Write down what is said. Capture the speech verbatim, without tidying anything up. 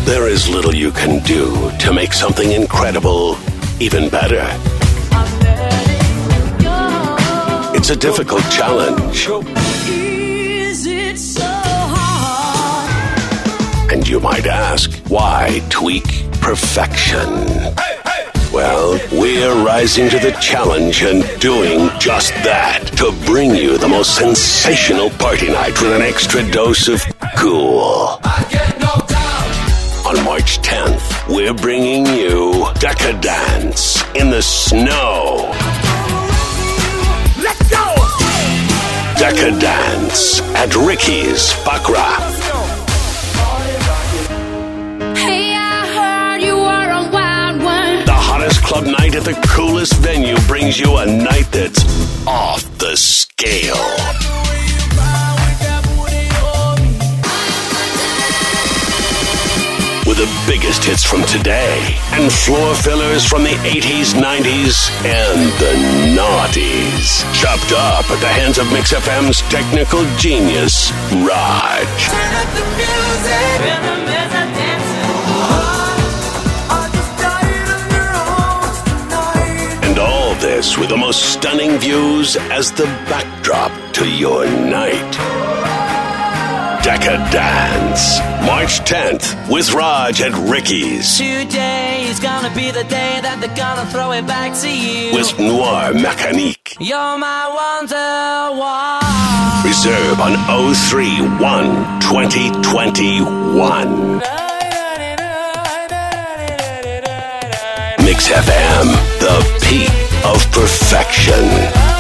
There is little you can do to make something incredible even better. It's a difficult challenge. Is it so hard? And you might ask, why tweak perfection? Well, we're rising to the challenge and doing just that to bring you the most sensational party night with an extra dose of cool. On March tenth, we're bringing you Decadence in the Snow. Let's go! Decadence at Ricky's Baccarat. Hey, I heard you were a wild one. The hottest club night at the coolest venue brings you a night that's off the scale. With the biggest hits from today and floor fillers from the eighties, nineties, and the noughties. Chopped up at the hands of Mix F M's technical genius, Raj. Turn up the music. Rhythm is a dancing. I'm just dying of your arms tonight. And all this with the most stunning views as the backdrop to your night. Decadence, March tenth, with Raj at Ricky's. Today is gonna be the day that they're gonna throw it back to you. With Noir Mécanique. You're my wonder-wall. Reserve on oh three one twenty twenty-one. Mix F M, the peak of perfection.